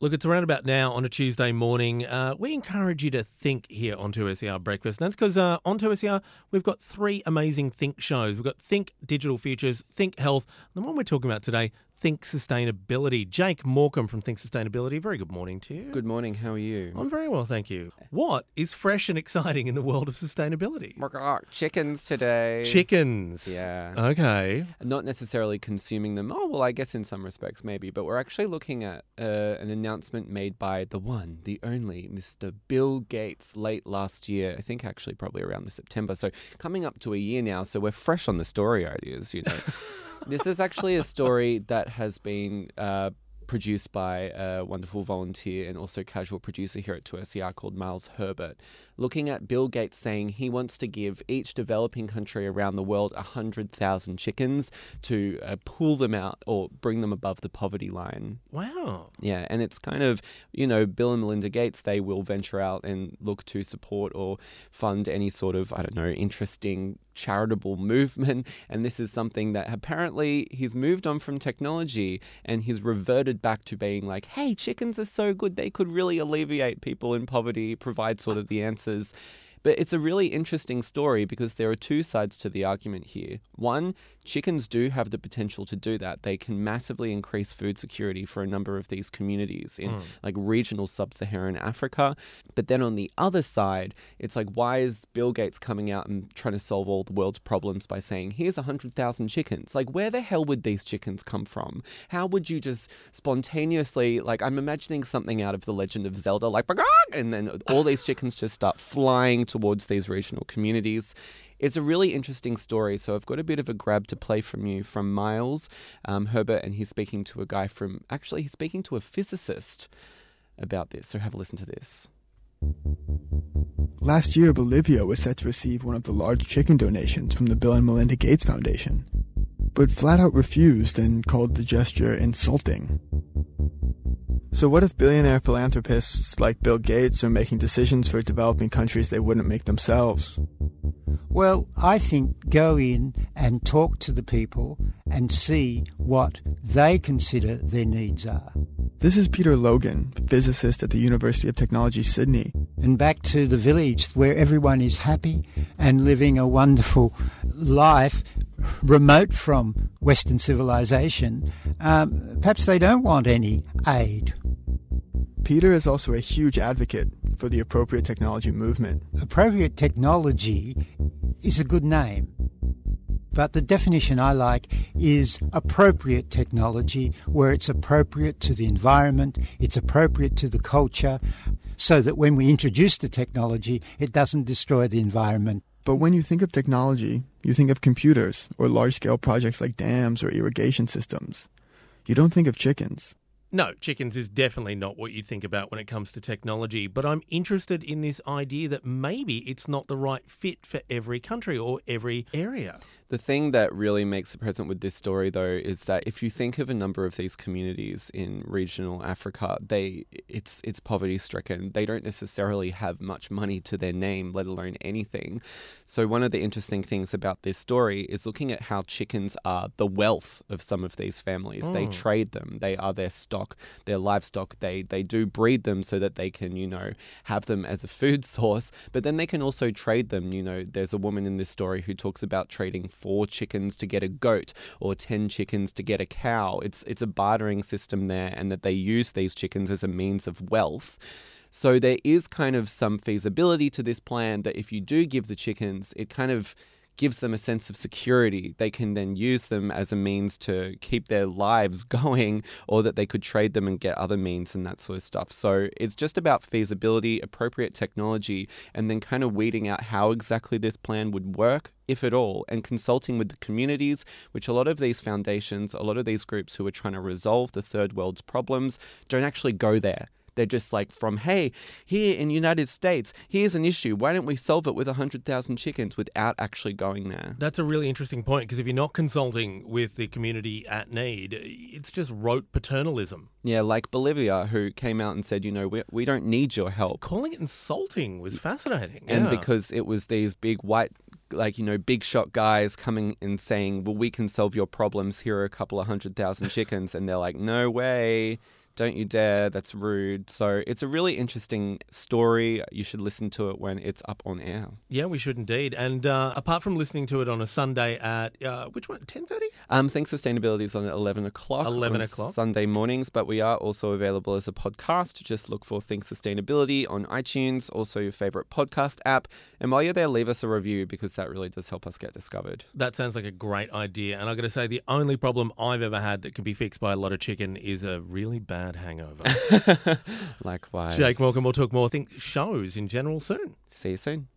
Look, it's around about now on a Tuesday morning. We encourage you to think here on 2SER Breakfast. And that's because on 2SER, we've got three amazing Think shows. We've got Think Digital Futures, Think Health, and the one we're talking about today, Think Sustainability. Jake Morecambe from Think Sustainability, very good morning to you. Good morning, how are you? I'm very well, thank you. What is fresh and exciting in the world of sustainability? Chickens today. Chickens. Yeah. Okay. Not necessarily consuming them. Oh, well, I guess in some respects maybe. But we're actually looking at an announcement made by the one, the only, Mr. Bill Gates late last year. I think actually probably around the September. So coming up to a year now. So we're fresh on the story ideas, you know. This is actually a story that has been produced by a wonderful volunteer and also casual producer here at 2SER called Miles Herbert, looking at Bill Gates saying he wants to give each developing country around the world 100,000 chickens to pull them out or bring them above the poverty line. Wow. Yeah, and it's kind of, you know, Bill and Melinda Gates, they will venture out and look to support or fund any sort of, I don't know, interesting charitable movement. And this is something that apparently he's moved on from technology and he's reverted back to being like, hey, chickens are so good. They could really alleviate people in poverty, provide sort of the answers. But it's a really interesting story because there are two sides to the argument here. One, chickens do have the potential to do that. They can massively increase food security for a number of these communities in like regional sub-Saharan Africa. But then on the other side, it's like, why is Bill Gates coming out and trying to solve all the world's problems by saying, here's 100,000 chickens? Like, where the hell would these chickens come from? How would you just spontaneously, like, I'm imagining something out of The Legend of Zelda, like, and then all these chickens just start flying towards these regional communities. It's a really interesting story, so I've got a bit of a grab to play from you from Miles Herbert, and he's speaking to he's speaking to a physicist about this, so have a listen to this. Last year, Bolivia was set to receive one of the large chicken donations from the Bill and Melinda Gates Foundation, but flat out refused and called the gesture insulting. So what if billionaire philanthropists like Bill Gates are making decisions for developing countries they wouldn't make themselves? Well, I think go in and talk to the people and see what they consider their needs are. This is Peter Logan, physicist at the University of Technology, Sydney. And back to the village where everyone is happy and living a wonderful life remote from Western civilization. Perhaps they don't want any aid. Peter is also a huge advocate for the appropriate technology movement. Appropriate technology is a good name, but the definition I like is appropriate technology, where it's appropriate to the environment, it's appropriate to the culture, so that when we introduce the technology, it doesn't destroy the environment. But when you think of technology, you think of computers or large-scale projects like dams or irrigation systems. You don't think of chickens. No, chickens is definitely not what you think about when it comes to technology, but I'm interested in this idea that maybe it's not the right fit for every country or every area. The thing that really makes it present with this story, though, is that if you think of a number of these communities in regional Africa, it's poverty-stricken. They don't necessarily have much money to their name, let alone anything. So one of the interesting things about this story is looking at how chickens are the wealth of some of these families. They trade them. They are their stock, their livestock. They do breed them so that they can, have them as a food source, but then they can also trade them. There's a woman in this story who talks about trading 4 chickens to get a goat or 10 chickens to get a cow. It's a bartering system there, and that they use these chickens as a means of wealth. So there is kind of some feasibility to this plan that if you do give the chickens, it kind of gives them a sense of security. They can then use them as a means to keep their lives going, or that they could trade them and get other means and that sort of stuff. So it's just about feasibility, appropriate technology, and then kind of weeding out how exactly this plan would work, if at all, and consulting with the communities, which a lot of these foundations, a lot of these groups who are trying to resolve the third world's problems don't actually go there. They're just like hey, here in the United States, here's an issue. Why don't we solve it with 100,000 chickens without actually going there? That's a really interesting point, because if you're not consulting with the community at need, it's just rote paternalism. Yeah, like Bolivia, who came out and said, we don't need your help. Calling it insulting was fascinating. And because it was these big white, big shot guys coming and saying, well, we can solve your problems. Here are a couple of 100,000 chickens. And they're like, no way. Don't you dare, that's rude. So it's a really interesting story. You should listen to it when it's up on air. Yeah, we should indeed. And apart from listening to it on a Sunday at, which one, 10:30? Think Sustainability is on at 11 o'clock. 11 on o'clock. Sunday mornings, but we are also available as a podcast. Just look for Think Sustainability on iTunes, also your favourite podcast app. And while you're there, leave us a review because that really does help us get discovered. That sounds like a great idea. And I've got to say, the only problem I've ever had that can be fixed by a lot of chicken is a really bad hangover. Likewise. Jake, welcome. We'll talk more, I think, shows in general soon. See you soon.